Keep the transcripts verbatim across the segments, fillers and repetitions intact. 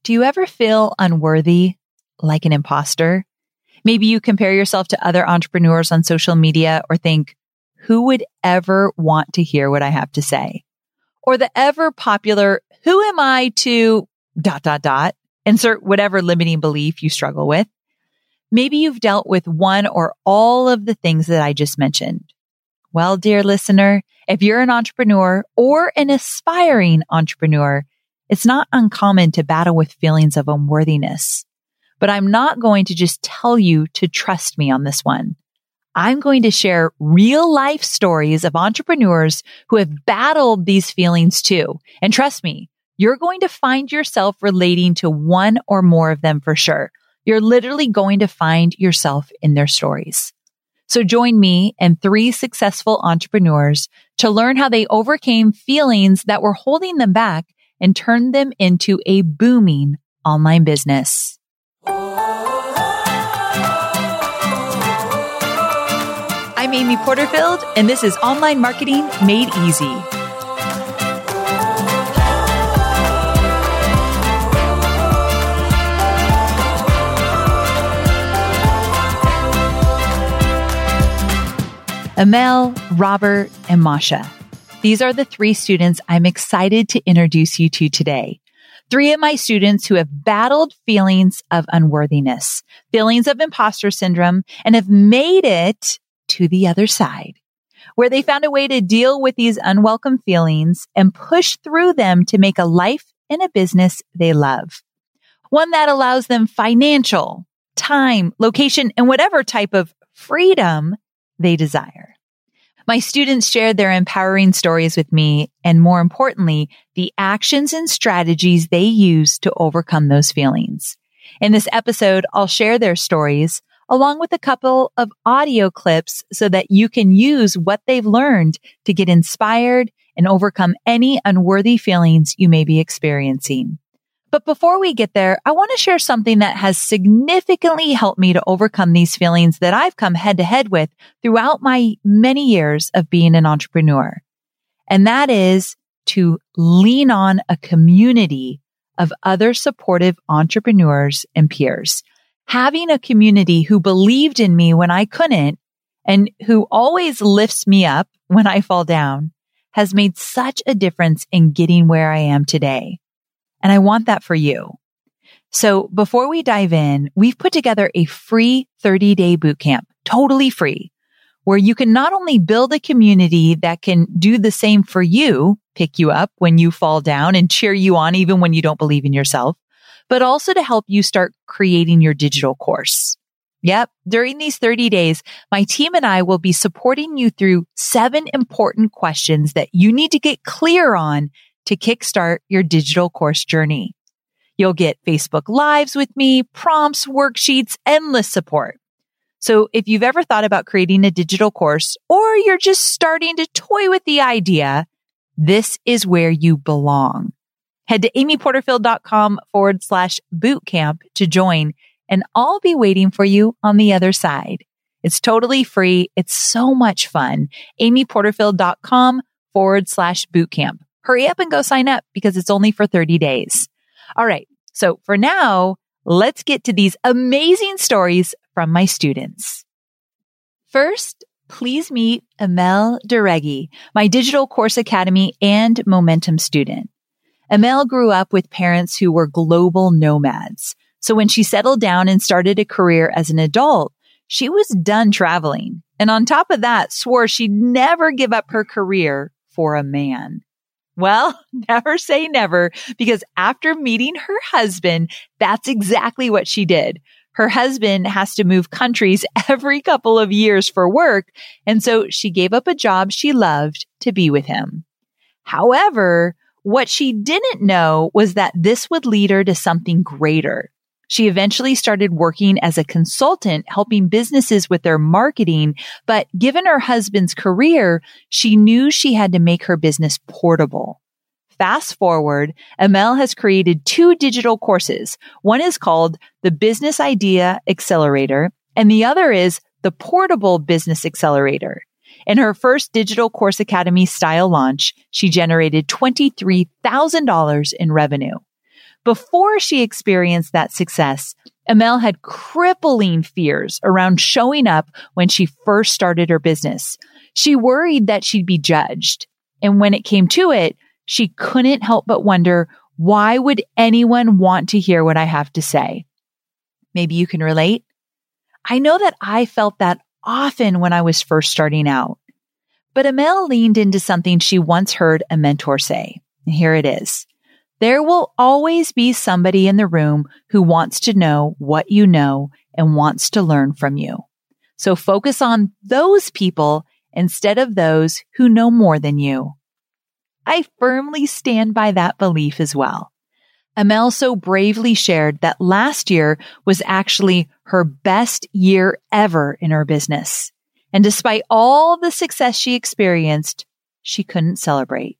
Do you ever feel unworthy, like an imposter? Maybe you compare yourself to other entrepreneurs on social media or think, who would ever want to hear what I have to say? Or the ever popular, who am I to dot, dot, dot, insert whatever limiting belief you struggle with. Maybe you've dealt with one or all of the things that I just mentioned. Well, dear listener, if you're an entrepreneur or an aspiring entrepreneur, it's not uncommon to battle with feelings of unworthiness. But I'm not going to just tell you to trust me on this one. I'm going to share real life stories of entrepreneurs who have battled these feelings too. And trust me, you're going to find yourself relating to one or more of them for sure. You're literally going to find yourself in their stories. So join me and three successful entrepreneurs to learn how they overcame feelings that were holding them back and turned them into a booming online business. I'm Amy Porterfield, and this is Online Marketing Made Easy. Amel, Robert, and Masha. These are the three students I'm excited to introduce you to today. Three of my students who have battled feelings of unworthiness, feelings of imposter syndrome, and have made it to the other side, where they found a way to deal with these unwelcome feelings and push through them to make a life and a business they love. One that allows them financial, time, location, and whatever type of freedom they desire. My students shared their empowering stories with me, and more importantly, the actions and strategies they use to overcome those feelings. In this episode, I'll share their stories along with a couple of audio clips so that you can use what they've learned to get inspired and overcome any unworthy feelings you may be experiencing. But before we get there, I want to share something that has significantly helped me to overcome these feelings that I've come head to head with throughout my many years of being an entrepreneur. And that is to lean on a community of other supportive entrepreneurs and peers. Having a community who believed in me when I couldn't and who always lifts me up when I fall down has made such a difference in getting where I am today. And I want that for you. So before we dive in, we've put together a free thirty-day bootcamp, totally free, where you can not only build a community that can do the same for you, pick you up when you fall down and cheer you on even when you don't believe in yourself, but also to help you start creating your digital course. Yep. During these thirty days, my team and I will be supporting you through seven important questions that you need to get clear on to kickstart your digital course journey. You'll get Facebook Lives with me, prompts, worksheets, endless support. So if you've ever thought about creating a digital course or you're just starting to toy with the idea, this is where you belong. Head to amyporterfield.com forward slash bootcamp to join, and I'll be waiting for you on the other side. It's totally free. It's so much fun. amyporterfield.com forward slash bootcamp. Hurry up and go sign up because it's only for thirty days. All right. So for now, let's get to these amazing stories from my students. First, please meet Amel Deregi, my Digital Course Academy and Momentum student. Amel grew up with parents who were global nomads. So when she settled down and started a career as an adult, she was done traveling. And on top of that, swore she'd never give up her career for a man. Well, never say never, because after meeting her husband, that's exactly what she did. Her husband has to move countries every couple of years for work, and so she gave up a job she loved to be with him. However, what she didn't know was that this would lead her to something greater. She eventually started working as a consultant, helping businesses with their marketing. But given her husband's career, she knew she had to make her business portable. Fast forward, Amel has created two digital courses. One is called the Business Idea Accelerator, and the other is the Portable Business Accelerator. In her first Digital Course Academy style launch, she generated twenty-three thousand dollars in revenue. Before she experienced that success, Amel had crippling fears around showing up when she first started her business. She worried that she'd be judged. And when it came to it, she couldn't help but wonder, why would anyone want to hear what I have to say? Maybe you can relate. I know that I felt that often when I was first starting out. But Amel leaned into something she once heard a mentor say. And here it is. There will always be somebody in the room who wants to know what you know and wants to learn from you. So focus on those people instead of those who know more than you. I firmly stand by that belief as well. Amel so bravely shared that last year was actually her best year ever in her business. And despite all the success she experienced, she couldn't celebrate.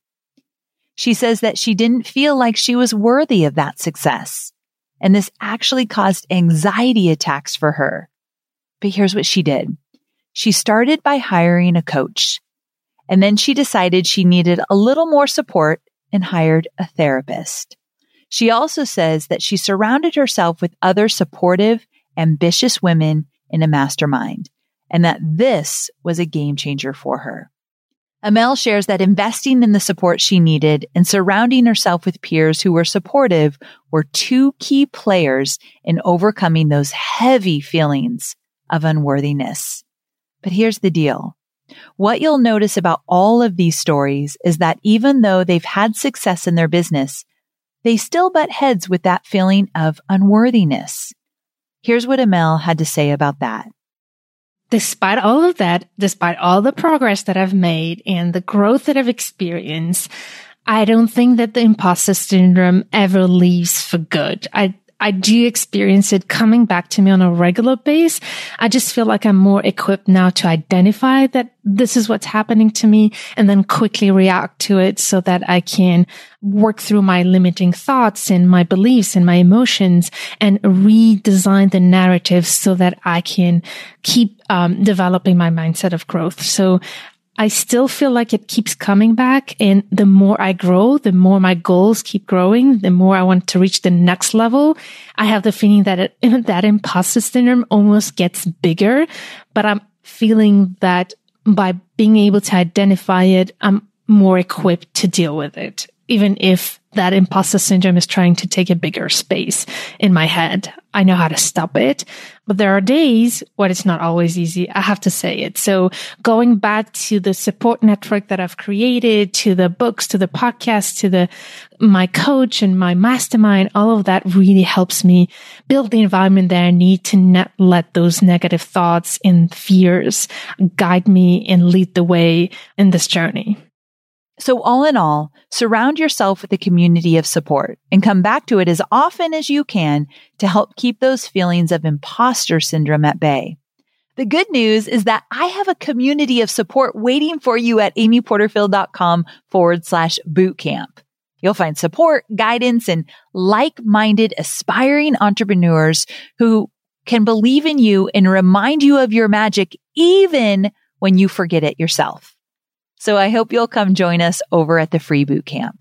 She says that she didn't feel like she was worthy of that success. And this actually caused anxiety attacks for her. But here's what she did. She started by hiring a coach. And then she decided she needed a little more support and hired a therapist. She also says that she surrounded herself with other supportive, ambitious women in a mastermind, and that this was a game changer for her. Amel shares that investing in the support she needed and surrounding herself with peers who were supportive were two key players in overcoming those heavy feelings of unworthiness. But here's the deal. What you'll notice about all of these stories is that even though they've had success in their business, they still butt heads with that feeling of unworthiness. Here's what Amel had to say about that. Despite all of that, despite all the progress that I've made and the growth that I've experienced, I don't think that the imposter syndrome ever leaves for good. I I do experience it coming back to me on a regular basis. I just feel like I'm more equipped now to identify that this is what's happening to me and then quickly react to it so that I can work through my limiting thoughts and my beliefs and my emotions and redesign the narrative so that I can keep um, developing my mindset of growth. So I still feel like it keeps coming back. And the more I grow, the more my goals keep growing, the more I want to reach the next level. I have the feeling that it, that imposter syndrome almost gets bigger, but I'm feeling that by being able to identify it, I'm more equipped to deal with it, even if that imposter syndrome is trying to take a bigger space in my head. I know how to stop it, but there are days when it's not always easy. I have to say it. So going back to the support network that I've created, to the books, to the podcast, to the, my coach and my mastermind, all of that really helps me build the environment that I need to not let those negative thoughts and fears guide me and lead the way in this journey. So all in all, surround yourself with a community of support and come back to it as often as you can to help keep those feelings of imposter syndrome at bay. The good news is that I have a community of support waiting for you at amyporterfield.com forward slash bootcamp. You'll find support, guidance, and like-minded aspiring entrepreneurs who can believe in you and remind you of your magic even when you forget it yourself. So I hope you'll come join us over at the free boot camp.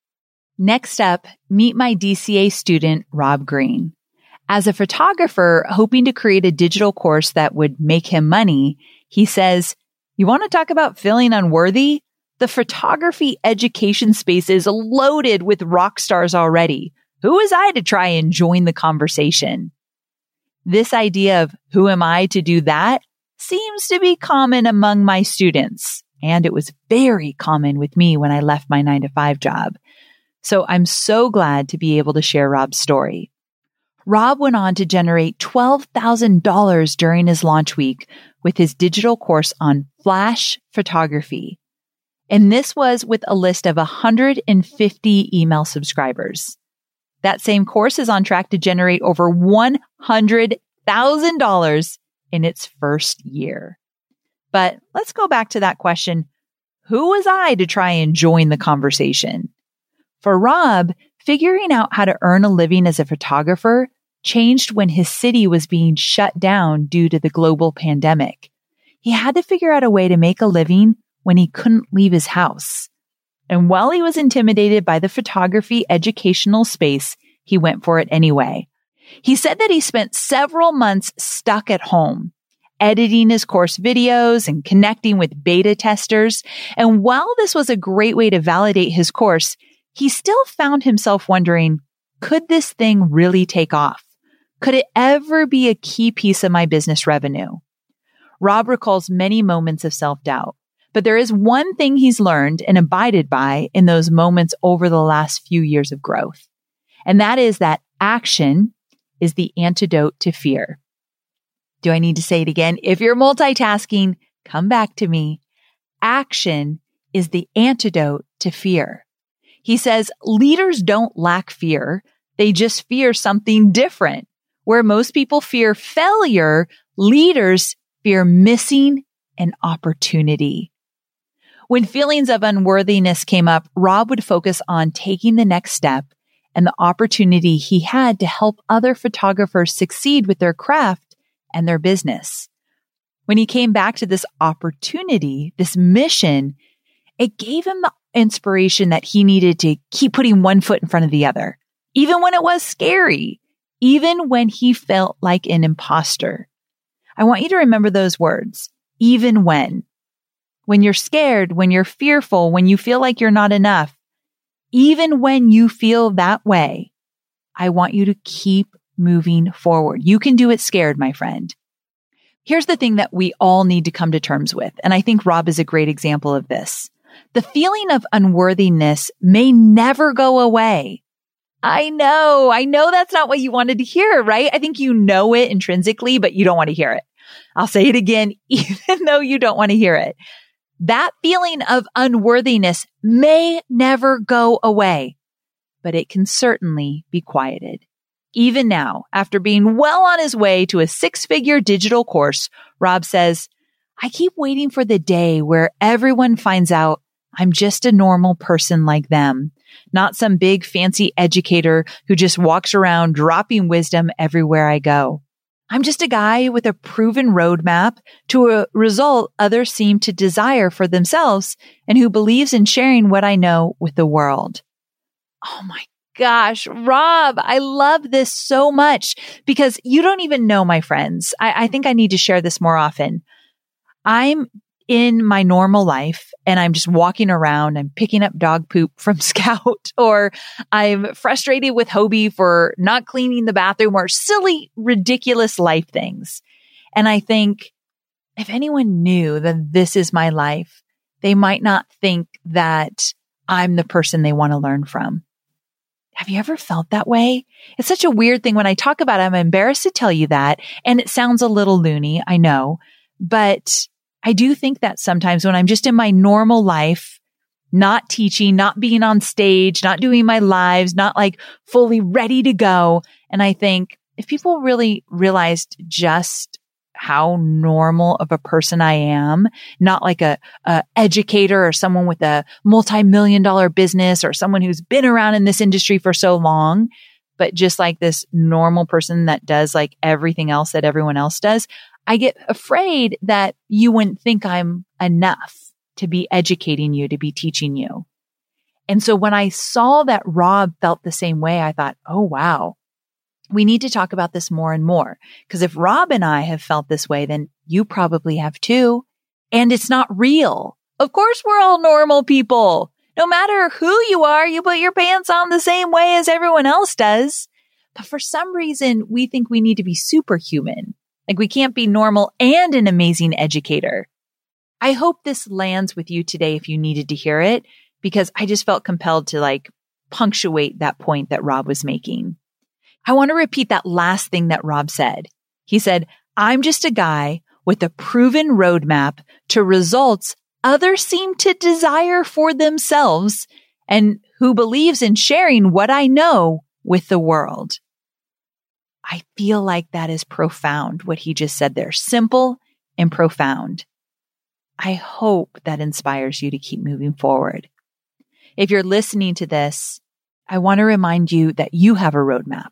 Next up, meet my D C A student, Rob Green. As a photographer hoping to create a digital course that would make him money, he says, "You want to talk about feeling unworthy? The photography education space is loaded with rock stars already. Who was I to try and join the conversation?" This idea of who am I to do that seems to be common among my students. And it was very common with me when I left my nine to five job. So I'm so glad to be able to share Rob's story. Rob went on to generate twelve thousand dollars during his launch week with his digital course on flash photography. And this was with a list of one hundred fifty email subscribers. That same course is on track to generate over one hundred thousand dollars in its first year. But let's go back to that question. Who was I to try and join the conversation? For Rob, figuring out how to earn a living as a photographer changed when his city was being shut down due to the global pandemic. He had to figure out a way to make a living when he couldn't leave his house. And while he was intimidated by the photography educational space, he went for it anyway. He said that he spent several months stuck at home, editing his course videos and connecting with beta testers. And while this was a great way to validate his course, he still found himself wondering, could this thing really take off? Could it ever be a key piece of my business revenue? Rob recalls many moments of self-doubt, but there is one thing he's learned and abided by in those moments over the last few years of growth. And that is that action is the antidote to fear. Do I need to say it again? If you're multitasking, come back to me. Action is the antidote to fear. He says leaders don't lack fear. They just fear something different. Where most people fear failure, leaders fear missing an opportunity. When feelings of unworthiness came up, Rob would focus on taking the next step and the opportunity he had to help other photographers succeed with their craft and their business. When he came back to this opportunity, this mission, it gave him the inspiration that he needed to keep putting one foot in front of the other, even when it was scary, even when he felt like an imposter. I want you to remember those words, even when. When you're scared, when you're fearful, when you feel like you're not enough, even when you feel that way, I want you to keep moving forward. You can do it scared, my friend. Here's the thing that we all need to come to terms with, and I think Rob is a great example of this. The feeling of unworthiness may never go away. I know, I know that's not what you wanted to hear, right? I think you know it intrinsically, but you don't want to hear it. I'll say it again, even though you don't want to hear it. That feeling of unworthiness may never go away, but it can certainly be quieted. Even now, after being well on his way to a six-figure digital course, Rob says, I keep waiting for the day where everyone finds out I'm just a normal person like them, not some big fancy educator who just walks around dropping wisdom everywhere I go. I'm just a guy with a proven roadmap to a result others seem to desire for themselves and who believes in sharing what I know with the world. Oh my gosh, Rob, I love this so much because you don't even know, my friends. I, I think I need to share this more often. I'm in my normal life and I'm just walking around, I'm picking up dog poop from Scout, or I'm frustrated with Hobie for not cleaning the bathroom, or silly, ridiculous life things. And I think if anyone knew that this is my life, they might not think that I'm the person they want to learn from. Have you ever felt that way? It's such a weird thing. When I talk about it, I'm embarrassed to tell you that. And it sounds a little loony, I know, but I do think that sometimes when I'm just in my normal life, not teaching, not being on stage, not doing my lives, not like fully ready to go. And I think if people really realized just how normal of a person I am, not like a, a educator or someone with a multi-million dollar business or someone who's been around in this industry for so long, but just like this normal person that does like everything else that everyone else does, I get afraid that you wouldn't think I'm enough to be educating you, to be teaching you. And so when I saw that Rob felt the same way, I thought, oh, wow, we need to talk about this more and more. Because if Rob and I have felt this way, then you probably have too. And it's not real. Of course, we're all normal people. No matter who you are, you put your pants on the same way as everyone else does. But for some reason, we think we need to be superhuman. Like we can't be normal and an amazing educator. I hope this lands with you today if you needed to hear it, because I just felt compelled to like punctuate that point that Rob was making. I want to repeat that last thing that Rob said. He said, I'm just a guy with a proven roadmap to results others seem to desire for themselves and who believes in sharing what I know with the world. I feel like that is profound, what he just said there. Simple and profound. I hope that inspires you to keep moving forward. If you're listening to this, I want to remind you that you have a roadmap.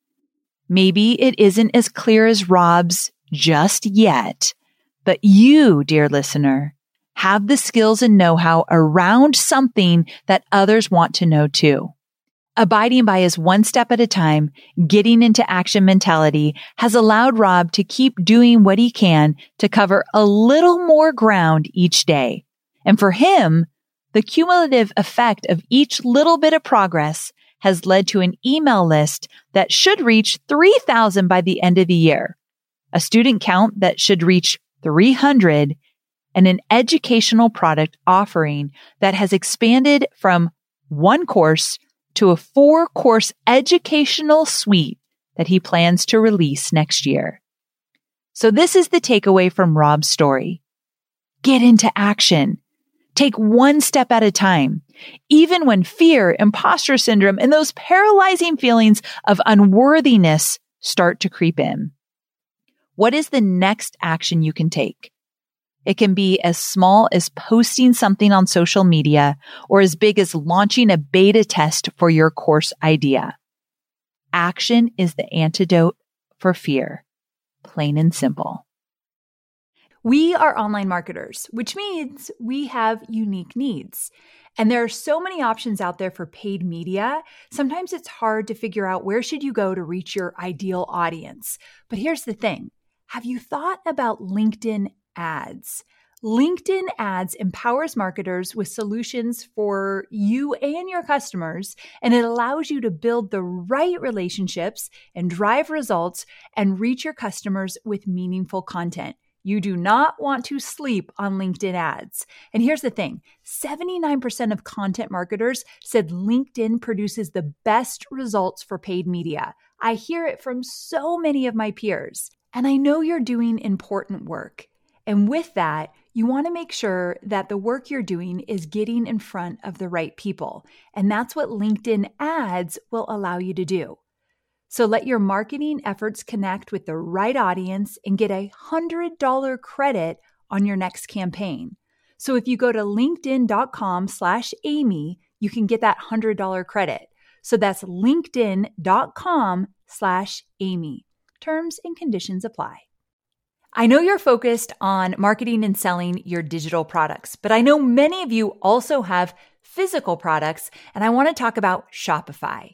Maybe it isn't as clear as Rob's just yet, but you, dear listener, have the skills and know-how around something that others want to know too. Abiding by his one step at a time, getting into action mentality has allowed Rob to keep doing what he can to cover a little more ground each day. And for him, the cumulative effect of each little bit of progress has led to an email list that should reach three thousand by the end of the year, a student count that should reach three hundred, and an educational product offering that has expanded from one course to a four-course educational suite that he plans to release next year. So this is the takeaway from Rob's story. Get into action. Take one step at a time, even when fear, imposter syndrome, and those paralyzing feelings of unworthiness start to creep in. What is the next action you can take? It can be as small as posting something on social media or as big as launching a beta test for your course idea. Action is the antidote for fear, plain and simple. We are online marketers, which means we have unique needs. And there are so many options out there for paid media. Sometimes it's hard to figure out where should you go to reach your ideal audience. But here's the thing. Have you thought about LinkedIn ads? LinkedIn ads empowers marketers with solutions for you and your customers, and it allows you to build the right relationships and drive results and reach your customers with meaningful content. You do not want to sleep on LinkedIn ads. And here's the thing, seventy-nine percent of content marketers said LinkedIn produces the best results for paid media. I hear it from so many of my peers. And I know you're doing important work. And with that, you want to make sure that the work you're doing is getting in front of the right people. And that's what LinkedIn ads will allow you to do. So let your marketing efforts connect with the right audience and get a one hundred dollars credit on your next campaign. So if you go to linkedin.com slash Amy, you can get that one hundred dollars credit. So that's linkedin.com slash Amy. Terms and conditions apply. I know you're focused on marketing and selling your digital products, but I know many of you also have physical products, and I want to talk about Shopify.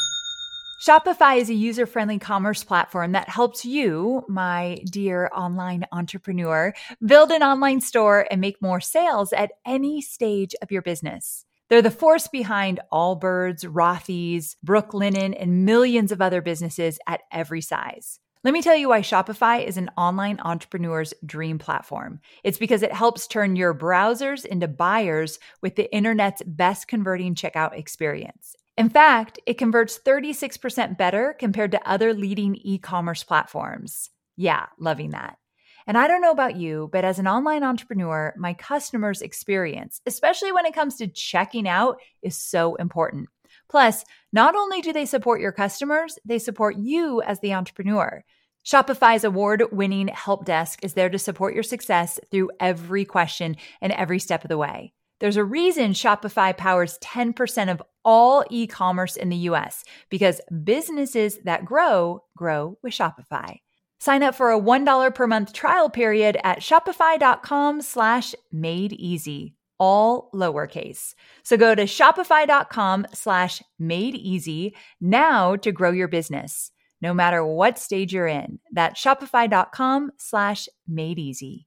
Shopify is a user-friendly commerce platform that helps you, my dear online entrepreneur, build an online store and make more sales at any stage of your business. They're the force behind Allbirds, Rothy's, Brooklinen, and millions of other businesses at every size. Let me tell you why Shopify is an online entrepreneur's dream platform. It's because it helps turn your browsers into buyers with the internet's best converting checkout experience. In fact, it converts thirty-six percent better compared to other leading e-commerce platforms. Yeah, loving that. And I don't know about you, but as an online entrepreneur, my customers' experience, especially when it comes to checking out, is so important. Plus, not only do they support your customers, they support you as the entrepreneur. Shopify's award-winning help desk is there to support your success through every question and every step of the way. There's a reason Shopify powers ten percent of all e-commerce in the U S because businesses that grow, grow with Shopify. Sign up for a one dollar per month trial period at shopify.com slash made easy, all lowercase. So go to shopify.com slash made easy now to grow your business, no matter what stage you're in. That's shopify.com slash made easy.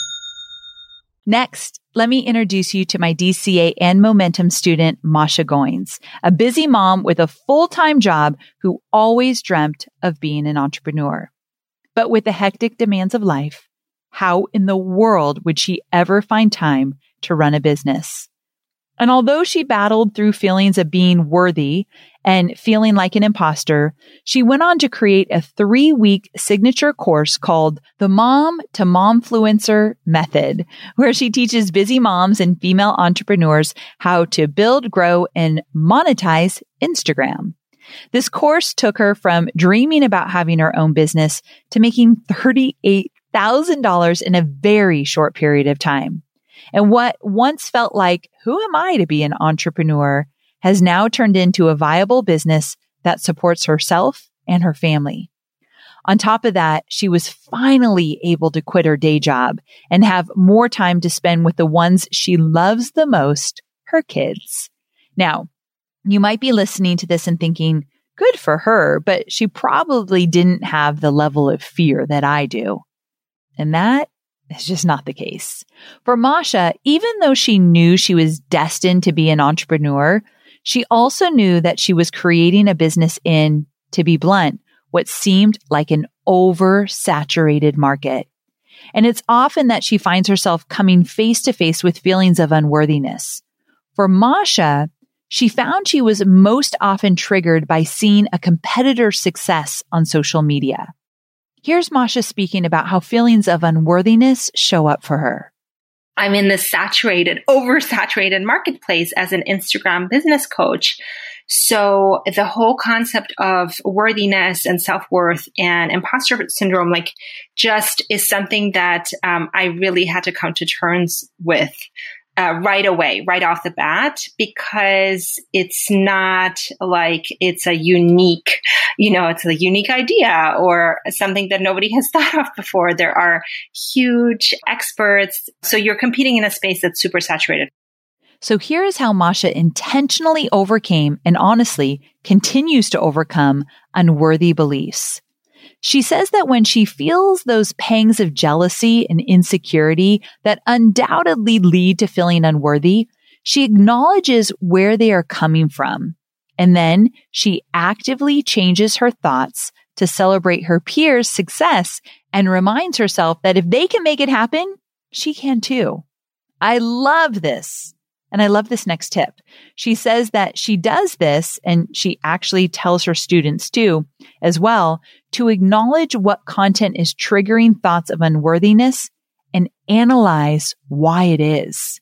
Next, let me introduce you to my D C A and Momentum student, Masha Goins, a busy mom with a full-time job who always dreamt of being an entrepreneur. But with the hectic demands of life, how in the world would she ever find time to run a business? And although she battled through feelings of being worthy and feeling like an imposter, she went on to create a three-week signature course called the Mom to Momfluencer Method, where she teaches busy moms and female entrepreneurs how to build, grow, and monetize Instagram. This course took her from dreaming about having her own business to making thirty-eight thousand dollars in a very short period of time. And what once felt like, who am I to be an entrepreneur, has now turned into a viable business that supports herself and her family. On top of that, she was finally able to quit her day job and have more time to spend with the ones she loves the most, her kids. Now, You might be listening to this and thinking, good for her, but she probably didn't have the level of fear that I do. And that is just not the case. For Masha, even though she knew she was destined to be an entrepreneur, she also knew that she was creating a business in, to be blunt, what seemed like an oversaturated market. And it's often that she finds herself coming face to face with feelings of unworthiness. For Masha, she found she was most often triggered by seeing a competitor's success on social media. Here's Masha speaking about how feelings of unworthiness show up for her. I'm in this saturated, oversaturated marketplace as an Instagram business coach. So the whole concept of worthiness and self-worth and imposter syndrome, like, just is something that um, I really had to come to terms with uh, right away, right off the bat, because it's not like it's a unique, you know, it's a unique idea or something that nobody has thought of before. There are huge experts. So you're competing in a space that's super saturated. So here is how Masha intentionally overcame and honestly continues to overcome unworthy beliefs. She says that when she feels those pangs of jealousy and insecurity that undoubtedly lead to feeling unworthy, she acknowledges where they are coming from. And then she actively changes her thoughts to celebrate her peers' success and reminds herself that if they can make it happen, she can too. I love this. And I love this next tip. She says that she does this, and she actually tells her students too, as well, to acknowledge what content is triggering thoughts of unworthiness and analyze why it is.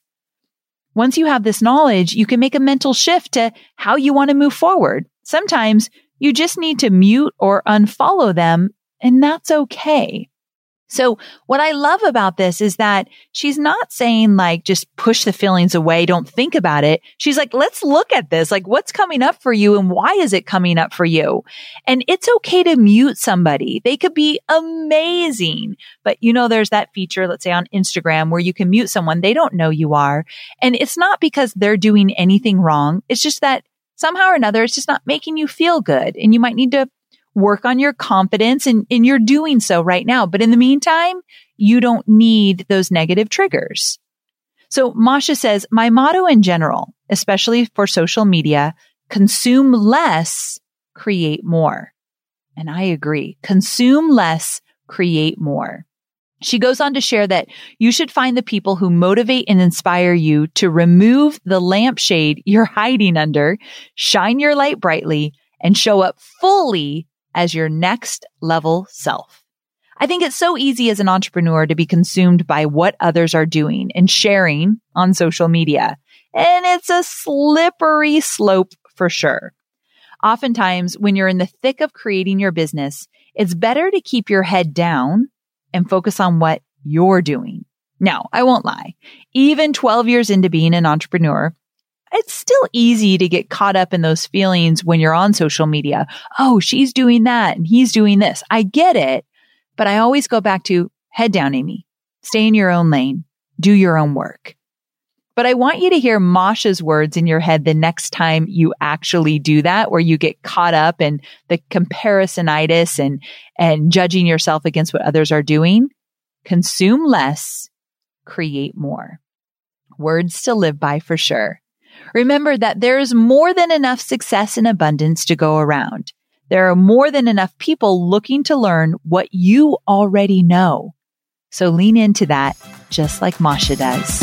Once you have this knowledge, you can make a mental shift to how you want to move forward. Sometimes you just need to mute or unfollow them, and that's okay. So what I love about this is that she's not saying like, just push the feelings away, don't think about it. She's like, let's look at this. Like, what's coming up for you and why is it coming up for you? And it's okay to mute somebody. They could be amazing. But you know, there's that feature, let's say on Instagram, where you can mute someone. They don't know you are. And it's not because they're doing anything wrong. It's just that somehow or another, it's just not making you feel good. And you might need to work on your confidence, and, and you're doing so right now. But in the meantime, you don't need those negative triggers. So Masha says, my motto in general, especially for social media, consume less, create more. And I agree. Consume less, create more. She goes on to share that you should find the people who motivate and inspire you to remove the lampshade you're hiding under, shine your light brightly, and show up fully as your next level self. I think it's so easy as an entrepreneur to be consumed by what others are doing and sharing on social media. And it's a slippery slope for sure. Oftentimes, when you're in the thick of creating your business, it's better to keep your head down and focus on what you're doing. Now, I won't lie. Even twelve years into being an entrepreneur, it's still easy to get caught up in those feelings when you're on social media. Oh, she's doing that and he's doing this. I get it. But I always go back to head down, Amy. Stay in your own lane. Do your own work. But I want you to hear Masha's words in your head the next time you actually do that, where you get caught up in the comparisonitis and, and judging yourself against what others are doing. Consume less, create more. Words to live by for sure. Remember that there is more than enough success and abundance to go around. There are more than enough people looking to learn what you already know. So lean into that just like Masha does.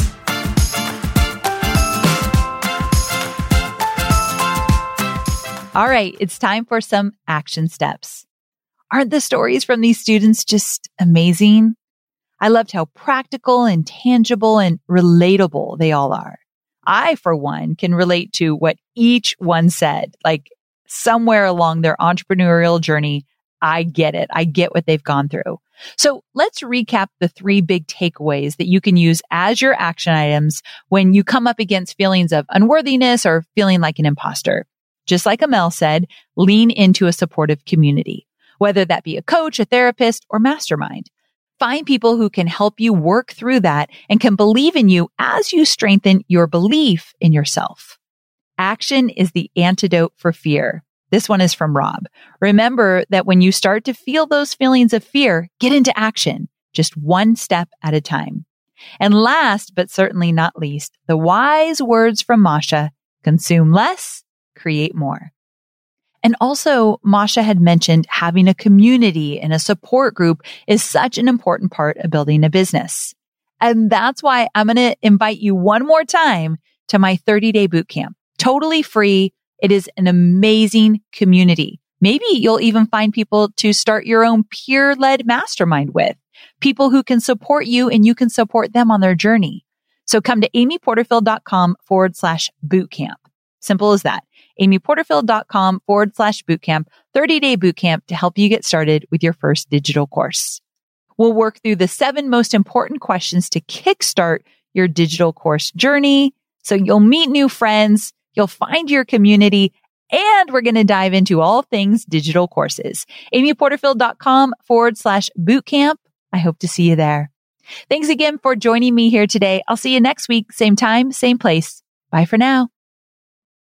All right, it's time for some action steps. Aren't the stories from these students just amazing? I loved how practical and tangible and relatable they all are. I, for one, can relate to what each one said. Like somewhere along their entrepreneurial journey, I get it. I get what they've gone through. So let's recap the three big takeaways that you can use as your action items when you come up against feelings of unworthiness or feeling like an imposter. Just like Amel said, lean into a supportive community, whether that be a coach, a therapist, or mastermind. Find people who can help you work through that and can believe in you as you strengthen your belief in yourself. Action is the antidote for fear. This one is from Rob. Remember that when you start to feel those feelings of fear, get into action, just one step at a time. And last, but certainly not least, the wise words from Masha: consume less, create more. And also, Masha had mentioned having a community and a support group is such an important part of building a business. And that's why I'm going to invite you one more time to my thirty-day bootcamp. Totally free. It is an amazing community. Maybe you'll even find people to start your own peer-led mastermind with, people who can support you and you can support them on their journey. So come to amyporterfield.com forward slash bootcamp. Simple as that. amyporterfield.com forward slash bootcamp, thirty-day bootcamp to help you get started with your first digital course. We'll work through the seven most important questions to kickstart your digital course journey. So you'll meet new friends, you'll find your community, and we're going to dive into all things digital courses. amyporterfield.com forward slash bootcamp. I hope to see you there. Thanks again for joining me here today. I'll see you next week. Same time, same place. Bye for now.